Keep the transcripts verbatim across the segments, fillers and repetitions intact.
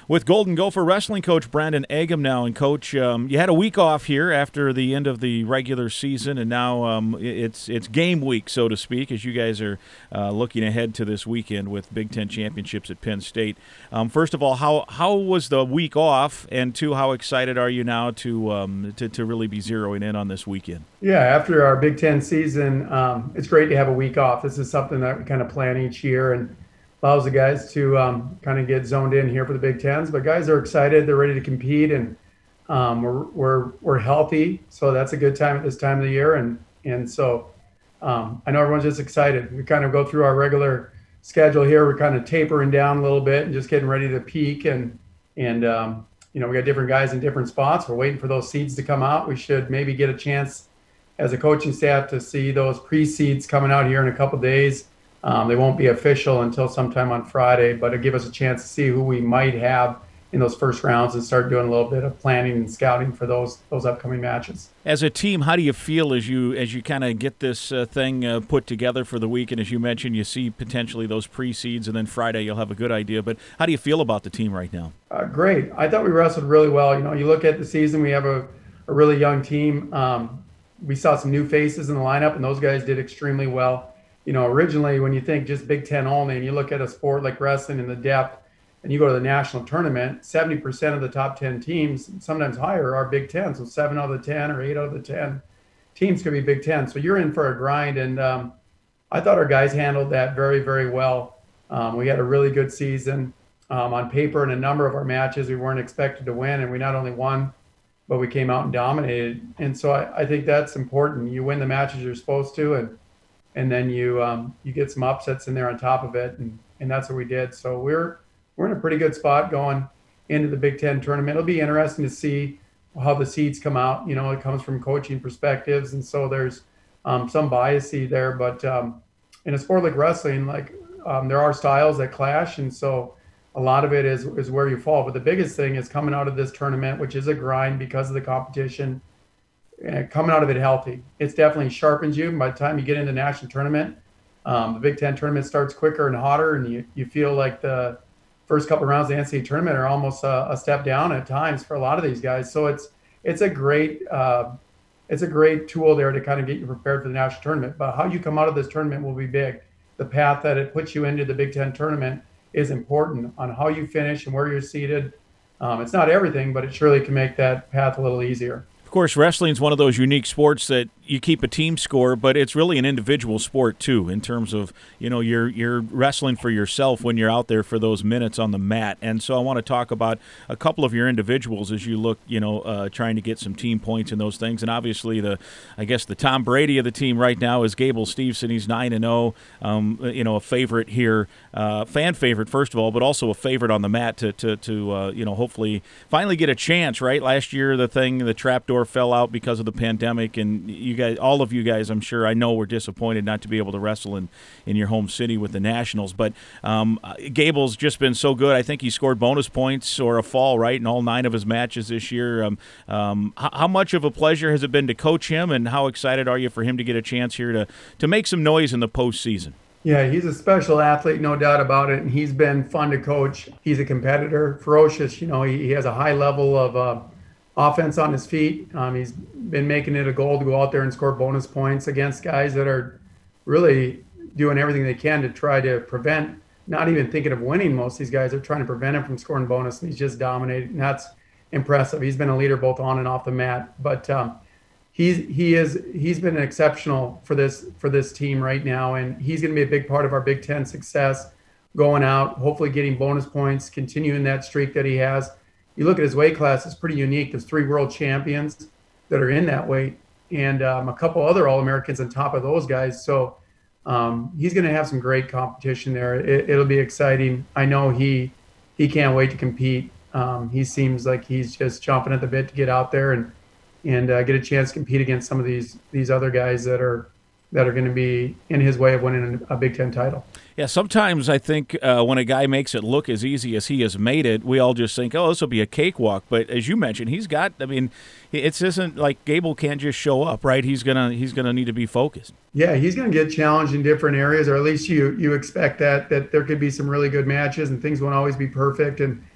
with Golden Gopher Wrestling coach Brandon Agam now. And, Coach, um, you had a week off here after the end of the regular season, and now um, it's it's game week, so to speak, as you guys are uh, looking ahead to this weekend with Big Ten championships at Penn State. Um, first of all, how how was the week off? And two, how excited are you now to um, to, to really be zeroing in on this weekend? Yeah, after our Big Ten season, um, it's great to have a week off. This is something that we kind of plan each year and allows the guys to um, kind of get zoned in here for the Big Tens. But guys are excited; they're ready to compete, and um, we're we're we're healthy. So that's a good time at this time of the year, and and so um, I know everyone's just excited. We kind of go through our regular schedule here. We're kind of tapering down a little bit and just getting ready to peak, and and um, you know we got different guys in different spots. We're waiting for those seeds to come out. We should maybe get a chance as a coaching staff to see those pre-seeds coming out here in a couple days. Um, they won't be official until sometime on Friday, but it'll give us a chance to see who we might have in those first rounds and start doing a little bit of planning and scouting for those those upcoming matches. As a team, how do you feel as you as you kind of get this uh, thing uh, put together for the week? And as you mentioned, you see potentially those pre-seeds, and then Friday you'll have a good idea. But how do you feel about the team right now? Uh, great. I thought we wrestled really well. You know, you look at the season, we have a, a really young team. Um, we saw some new faces in the lineup, and those guys did extremely well. You know, originally when you think just Big Ten only, and you look at a sport like wrestling and the depth, and you go to the national tournament, seventy percent of the top ten teams, sometimes higher, are Big Ten. So seven out of the ten or eight out of the ten teams could be Big Ten. So you're in for a grind, and um, I thought our guys handled that very, very well. Um, we had a really good season. Um, on paper, in a number of our matches, we weren't expected to win, and we not only won, but we came out and dominated. And so I, I think that's important. You win the matches you're supposed to, and and then you um, you get some upsets in there on top of it, and, and that's what we did. So we're we're in a pretty good spot going into the Big Ten tournament. It'll be interesting to see how the seeds come out. You know, it comes from coaching perspectives, and so there's um, some biasy there. But um, in a sport like wrestling, like um, there are styles that clash, and so a lot of it is is where you fall. But the biggest thing is coming out of this tournament, which is a grind because of the competition, and coming out of it healthy. It's definitely sharpens you. And by the time you get into the national tournament, um, the Big Ten tournament starts quicker and hotter, and you, you feel like the first couple of rounds of the N C double A tournament are almost a, a step down at times for a lot of these guys. So it's it's a great uh, it's a great tool there to kind of get you prepared for the national tournament. But how you come out of this tournament will be big. The path that it puts you into the Big Ten tournament is important on how you finish and where you're seated. Um, it's not everything, but it surely can make that path a little easier. Of course, wrestling is one of those unique sports that you keep a team score, but it's really an individual sport too. In terms of, you know, you're you're wrestling for yourself when you're out there for those minutes on the mat. And so I want to talk about a couple of your individuals as you look, you know, uh, trying to get some team points and those things. And obviously, the I guess the Tom Brady of the team right now is Gable Steveson. He's nine and zero. Um, you know, a favorite here, uh, fan favorite first of all, but also a favorite on the mat to to to uh, you know hopefully finally get a chance. Right, last year the thing the trapdoor fell out because of the pandemic, and you guys, all of you guys, I'm sure, I know, were disappointed not to be able to wrestle in, in your home city with the Nationals. But um, Gable's just been so good. I think he scored bonus points or a fall, right, in all nine of his matches this year. Um, um, how, how much of a pleasure has it been to coach him, and how excited are you for him to get a chance here to, to make some noise in the postseason? Yeah, he's a special athlete, no doubt about it, and he's been fun to coach. He's a competitor, ferocious. You know, he, he has a high level of uh, offense on his feet. Um, he's been making it a goal to go out there and score bonus points against guys that are really doing everything they can to try to prevent, not even thinking of winning. Most of these guys are trying to prevent him from scoring bonus, and he's just dominated, and that's impressive. He's been a leader both on and off the mat, but um, he's he is he's been exceptional for this for this team right now, and he's going to be a big part of our Big Ten success going out, hopefully getting bonus points, continuing that streak that he has. You look at his weight class, it's pretty unique. There's three world champions that are in that weight, and um, a couple other All-Americans on top of those guys. So um, he's going to have some great competition there. It, it'll be exciting. I know he he can't wait to compete. Um, he seems like he's just chomping at the bit to get out there and and uh, get a chance to compete against some of these these other guys that are that are going to be in his way of winning a Big Ten title. Yeah, sometimes I think uh, when a guy makes it look as easy as he has made it, we all just think, oh, this will be a cakewalk. But as you mentioned, he's got, I mean, it isn't like Gable can't just show up, right? He's going to he's gonna need to be focused. Yeah, he's going to get challenged in different areas, or at least you you expect that, that there could be some really good matches and things won't always be perfect. And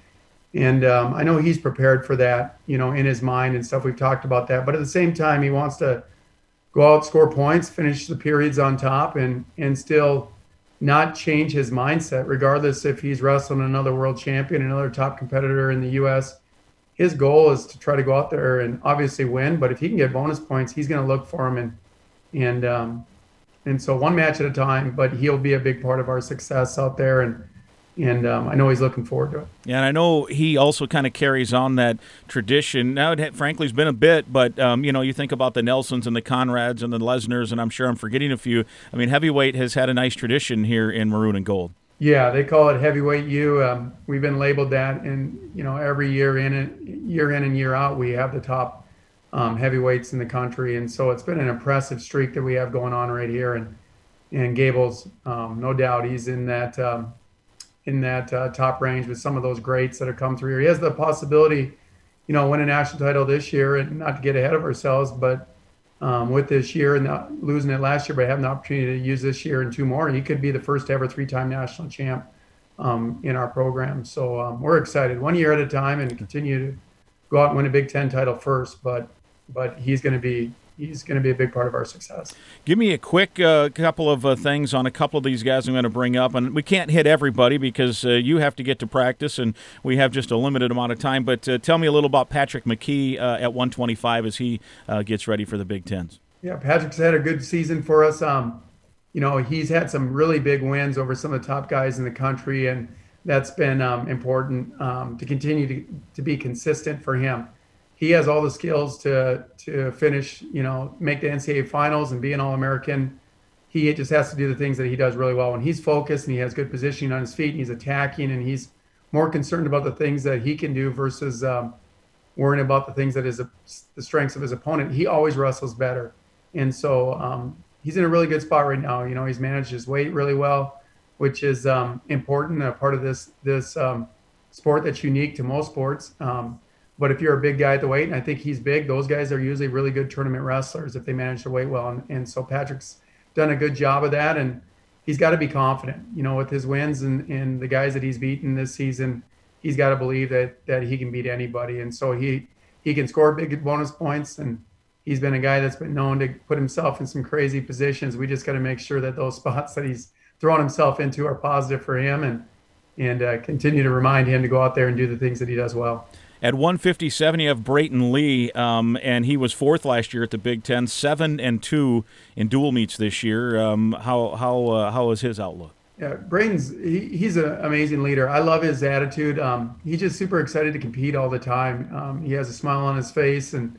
And um, I know he's prepared for that, you know, in his mind and stuff. We've talked about that. But at the same time, he wants to go out, score points, finish the periods on top, and and still not change his mindset, regardless if he's wrestling another world champion, another top competitor in the U S. His goal is to try to go out there and obviously win. But if he can get bonus points, he's going to look for them. And and um, and so one match at a time. But he'll be a big part of our success out there. And And um, I know he's looking forward to it. Yeah, and I know he also kind of carries on that tradition. Now, it frankly has been a bit, but, um, you know, you think about the Nelsons and the Conrads and the Lesners, and I'm sure I'm forgetting a few. I mean, heavyweight has had a nice tradition here in maroon and gold. Yeah, they call it heavyweight U. Um, we've been labeled that, and, you know, every year in and, year in and year out, we have the top um, heavyweights in the country. And so it's been an impressive streak that we have going on right here. And, and Gable's, um, no doubt, he's in that um, – in that uh, top range with some of those greats that have come through here. He has the possibility, you know, win a national title this year, and not to get ahead of ourselves, but um, with this year and not losing it last year, but having the opportunity to use this year and two more, he could be the first ever three-time national champ um, in our program. So um, we're excited, one year at a time, and continue to go out and win a Big Ten title first. But but he's going to be he's going to be a big part of our success. Give me a quick uh, couple of uh, things on a couple of these guys I'm going to bring up. And we can't hit everybody because uh, you have to get to practice, and we have just a limited amount of time. But uh, tell me a little about Patrick McKee uh, at one twenty-five as he uh, gets ready for the Big Tens. Yeah, Patrick's had a good season for us. Um, you know, he's had some really big wins over some of the top guys in the country, and that's been um, important um, to continue to, to be consistent for him. He has all the skills to to finish, you know, make the N C double A finals and be an All-American. He just has to do the things that he does really well. When he's focused and he has good positioning on his feet and he's attacking and he's more concerned about the things that he can do versus um, worrying about the things that is the strengths of his opponent, he always wrestles better. And so um, he's in a really good spot right now. You know, he's managed his weight really well, which is um, important, a part of this this um, sport that's unique to most sports. Um, But if you're a big guy at the weight, and I think he's big, those guys are usually really good tournament wrestlers if they manage their weight well. And, and so Patrick's done a good job of that, and he's got to be confident, you know, with his wins and, and the guys that he's beaten this season. He's got to believe that that he can beat anybody. And so he he can score big bonus points, and he's been a guy that's been known to put himself in some crazy positions. We just got to make sure that those spots that he's throwing himself into are positive for him, and, and uh, continue to remind him to go out there and do the things that he does well. At one fifty-seven, you have Brayton Lee, um, and he was fourth last year at the Big Ten, seven and two in dual meets this year. Um, how how uh, how is his outlook? Yeah, Brayton's he, he's an amazing leader. I love his attitude. Um, he's just super excited to compete all the time. Um, he has a smile on his face, and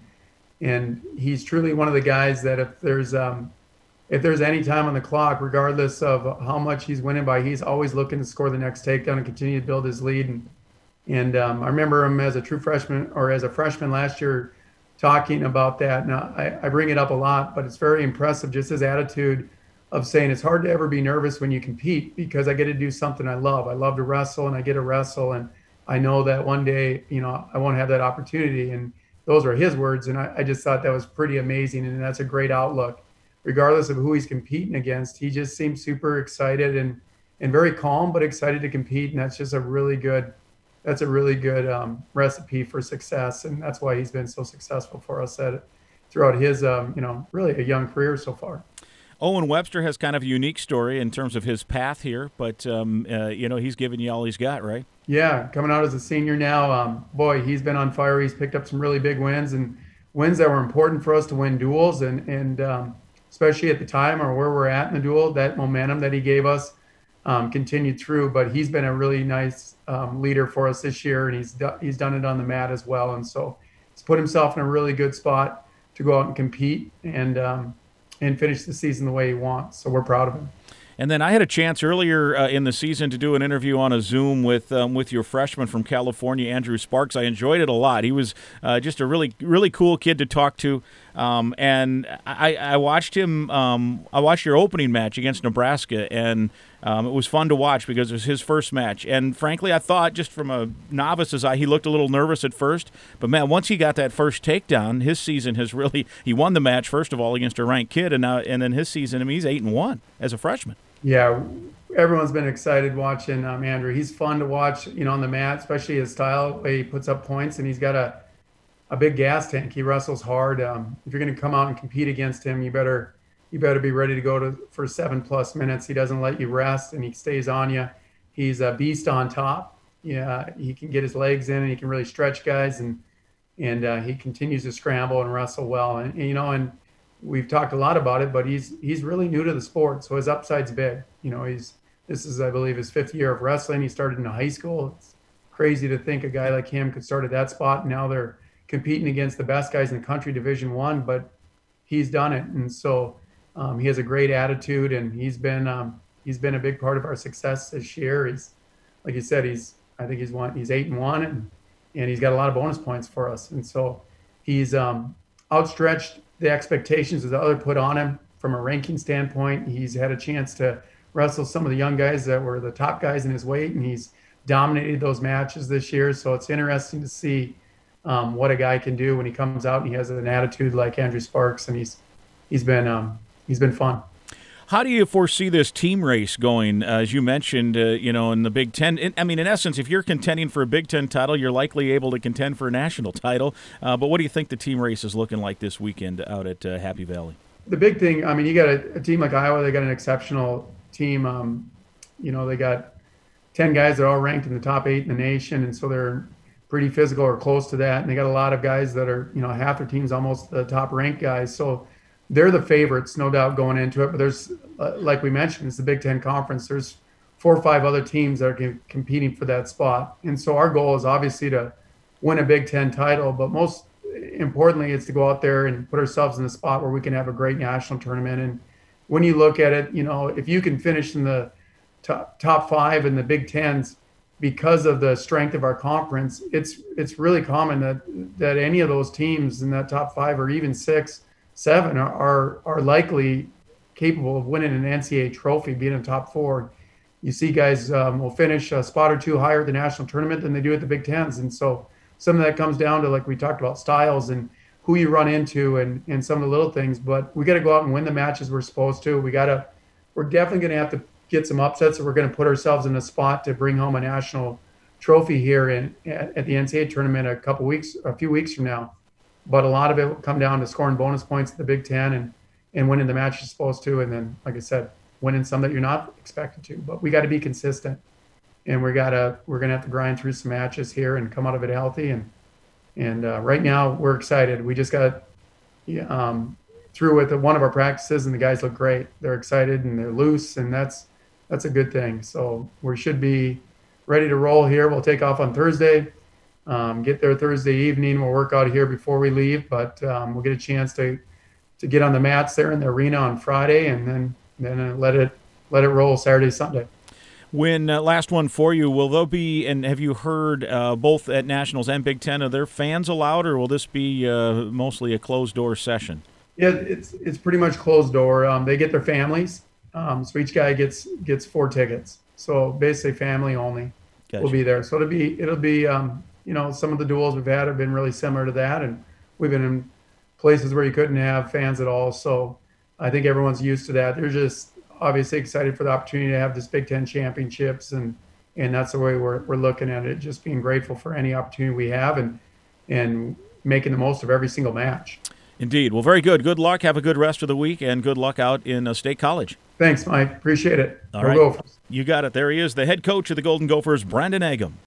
and he's truly one of the guys that if there's um, if there's any time on the clock, regardless of how much he's winning by, he's always looking to score the next takedown and continue to build his lead. And And um, I remember him as a true freshman or as a freshman last year talking about that. And I, I bring it up a lot, but it's very impressive, just his attitude of saying it's hard to ever be nervous when you compete because I get to do something I love. I love to wrestle, and I get to wrestle. And I know that one day, you know, I won't have that opportunity. And those are his words. And I, I just thought that was pretty amazing. And that's a great outlook. Regardless of who he's competing against, he just seems super excited and, and very calm, but excited to compete. And that's just a really good That's a really good um, recipe for success, and that's why he's been so successful for us at throughout his, um, you know, really a young career so far. Owen Webster has kind of a unique story in terms of his path here, but um, uh, you know, he's given you all he's got, right? Yeah, coming out as a senior now, um, boy, he's been on fire. He's picked up some really big wins and wins that were important for us to win duels, and and um, especially at the time or where we're at in the duel, that momentum that he gave us um, continued through. But he's been a really nice um, leader for us this year, and he's do- he's done it on the mat as well. And so he's put himself in a really good spot to go out and compete and um, and finish the season the way he wants. So we're proud of him. And then I had a chance earlier uh, in the season to do an interview on a Zoom with um, with your freshman from California, Andrew Sparks. I enjoyed it a lot. He was uh, just a really really cool kid to talk to. Um, and I, I watched him. Um, I watched your opening match against Nebraska, and um, it was fun to watch because it was his first match. And frankly, I thought just from a novice's eye, he looked a little nervous at first. But man, once he got that first takedown, his season has really. He won the match first of all against a ranked kid, and now and then his season. I mean, he's eight and one as a freshman. Yeah, everyone's been excited watching um, Andrew. He's fun to watch, you know, on the mat, especially his style, the way he puts up points, and he's got a, a big gas tank. He wrestles hard. Um, if you're going to come out and compete against him, you better you better be ready to go to for seven plus minutes. He doesn't let you rest, and he stays on you. He's a beast on top. Yeah, he can get his legs in, and he can really stretch guys, and and uh, he continues to scramble and wrestle well. And, and you know, and we've talked a lot about it, but he's he's really new to the sport, so his upside's big. You know, he's this is, I believe, his fifth year of wrestling. He started in high school. It's crazy to think a guy like him could start at that spot. And now they're competing against the best guys in the country, Division One, but he's done it. And so um, he has a great attitude, and he's been um, he's been a big part of our success this year. He's, like you said, he's I think he's one he's eight and one, and and he's got a lot of bonus points for us. And so he's um, outstretched the expectations that the other put on him from a ranking standpoint. He's had a chance to wrestle some of the young guys that were the top guys in his weight, and he's dominated those matches this year. So it's interesting to see um, what a guy can do when he comes out and he has an attitude like Andrew Sparks, and he's he's been um, he's been fun. How do you foresee this team race going? Uh, as you mentioned, uh, you know, in the Big Ten. In, I mean, in essence, if you're contending for a Big Ten title, you're likely able to contend for a national title. Uh, but what do you think the team race is looking like this weekend out at uh, Happy Valley? The big thing, I mean, you got a, a team like Iowa. They got an exceptional team. Um, you know, they got ten guys that are all ranked in the top eight in the nation, and so they're pretty physical or close to that. And they got a lot of guys that are, you know, half their team's almost the top ranked guys. So they're the favorites, no doubt, going into it. But there's, uh, like we mentioned, it's the Big Ten Conference. There's four or five other teams that are c- competing for that spot. And so our goal is obviously to win a Big Ten title, but most importantly, it's to go out there and put ourselves in a spot where we can have a great national tournament. And when you look at it, you know, if you can finish in the top, top five in the Big Tens because of the strength of our conference, it's it's really common that that any of those teams in that top five or even six, seven are are, are likely capable of winning an N C A A trophy, being in the top four. You see guys um, will finish a spot or two higher at the national tournament than they do at the Big Tens. And so some of that comes down to, like we talked about, styles and who you run into and, and some of the little things. But we got to go out and win the matches we're supposed to. We got to, we're definitely going to have to get some upsets, or we're going to put ourselves in a spot to bring home a national trophy here in at, at the N C A A tournament a couple weeks, a few weeks from now. But a lot of it will come down to scoring bonus points at the Big Ten and, and winning the match you're supposed to. And then, like I said, winning some that you're not expected to. But we got to be consistent. And we gotta, we're going to have to grind through some matches here and come out of it healthy. And and uh, right now we're excited. We just got um, through with one of our practices, and the guys look great. They're excited and they're loose, and that's that's a good thing. So we should be ready to roll here. We'll take off on Thursday, um, get there Thursday evening. We'll work out here before we leave, but um, we'll get a chance to to get on the mats there in the arena on Friday, and then then uh, let it let it roll Saturday, Sunday. When uh, last one for you, will there be, and have you heard uh, both at Nationals and Big Ten, are there fans allowed, or will this be uh, mostly a closed-door session? Yeah, it's it's pretty much closed door. Um, they get their families, um, so each guy gets gets four tickets. So basically, family only Gotcha. will be there. So it'll be it'll be um, you know, some of the duels we've had have been really similar to that, and we've been in places where you couldn't have fans at all. So I think everyone's used to that. They're just obviously excited for the opportunity to have this Big Ten championships, and and that's the way we're we're looking at it. Just being grateful for any opportunity we have, and and making the most of every single match. Indeed. Well, very good. Good luck. Have a good rest of the week, and good luck out in uh, State College. Thanks, Mike. Appreciate it. All Go right. Gophers. You got it. There he is, the head coach of the Golden Gophers, Brandon Agam.